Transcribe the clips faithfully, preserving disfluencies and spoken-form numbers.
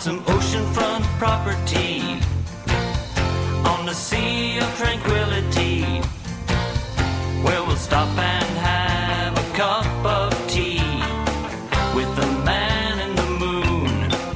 some oceanfront property on the sea of tranquility, where we'll stop and have a cup of tea with the man in the moon.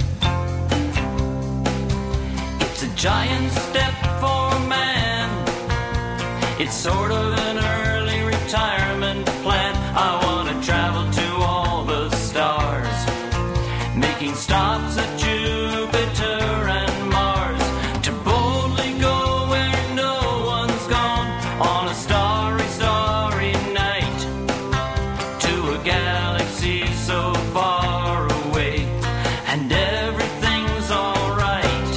It's a giant step for man. It's sort of an early retirement plan. I want to travel to all the stars, making stops at Jupiter and Mars, to boldly go where no one's gone on a starry, starry night, to a galaxy so far away, and everything's alright.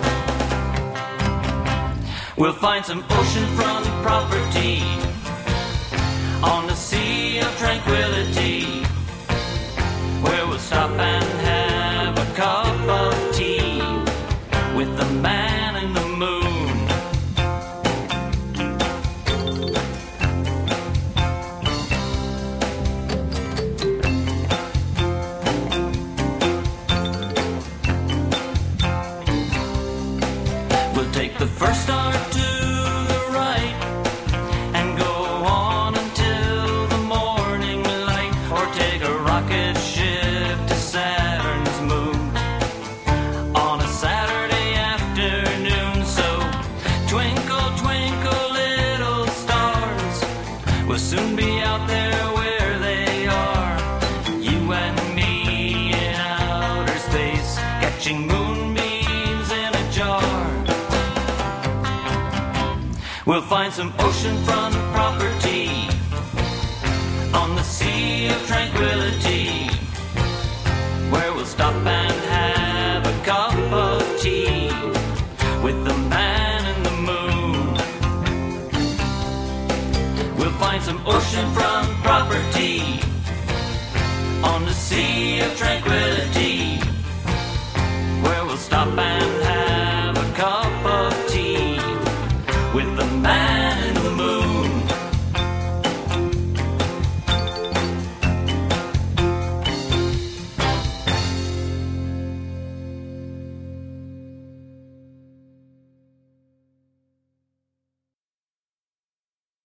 We'll find some oceanfront property on the sea of tranquility, where we'll stop and have a cup of tea with the man in the moon. We'll take the first star to the right and go on until the morning light, or take a rocket ship to Saturn's moon on a Saturday afternoon. So twinkle, twinkle, little stars, we'll soon be out there where they are, you and me in outer space, catching moonbeams in a jar. We'll find some oceanfront property on the sea of tranquility, where we'll stop and have a cup of tea with the man in the moon. We'll find some oceanfront property on the sea